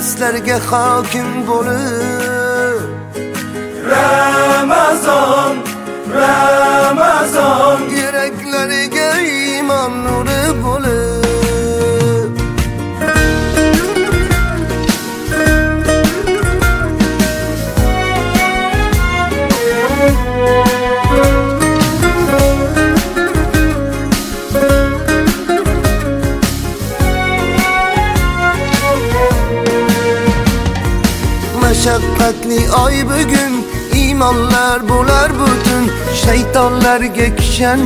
nafslarga hokim bo'lib. Ramazon, Ramazon, yuraklariga iymon nuri bo'lib. Mashaqqatli oy bugun, iymonlar bo'lar butun, shaytonlarga kishan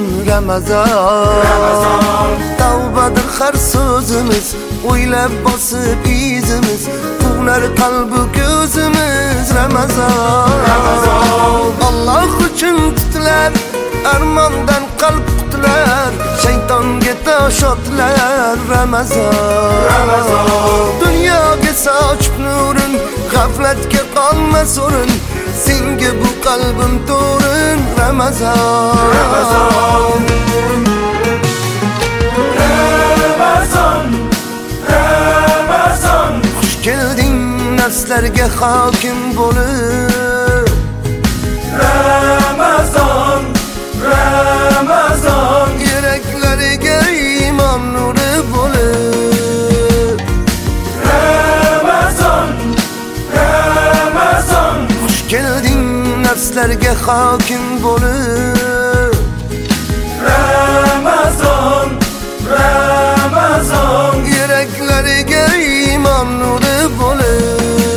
Ramazon. Tavbadir har so'zimiz, o'ylab bosib izimiz, unar qalbi ko'zimiz Ramazon. Alloh uchun tutilar, armondan qalb qutilar, shaytonga tosh otlar Ramazon. Dunyoga sochib nurin, g'aflatga qolmas o'rin, senga bu qalbim to'rin Ramazon. Ramazon, Ramazon, Ramazon, xush kelding nafslarga hokim bo'lib. Ramazon, Ramazon, yuraklariga iymon nuri bo'lib. Ramazon, Ramazon, xush kelding nafslarga hokim bo'lib. Ramazon, Ramazon, yuraklariga iymon nuri bo'lib.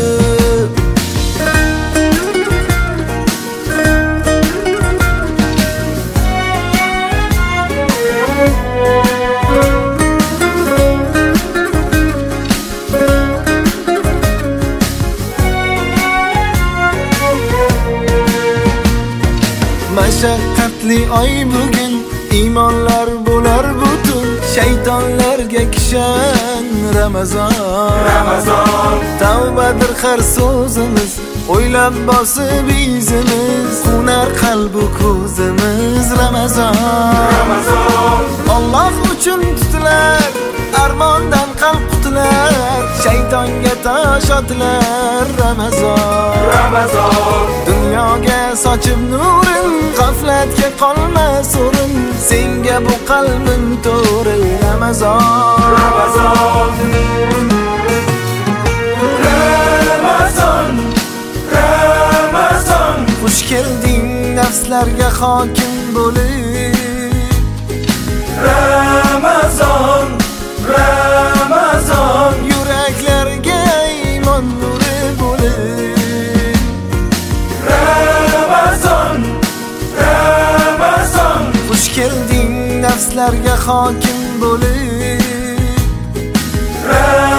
Mashaqqatli oy bugun, iymonlar bo'lar butun, shaytonlarga kishan Ramazon. Ramazon, Tavbadir har so'zimiz, o'ylab bosib izimiz, unar qalbu ko'zimiz Ramazon. Ramazon, Alloh uchun tutilar, armondan qalb qutilar, shaytonga tosh otilar Ramazon. Ramazon, Dunyoga sochib nurin, g'aflatga qolmas o'rin, senga bu qalbim to'rin Ramazon. Ramazon, Ramazon, Ramazon, xush kelding nafslarga hokim bo'lib. Ramazon, Ramazon, yuraklarga iymon nuri bo'lib. Ramazon, Ramazon, xush kelding nafslarga hokim bo'lib.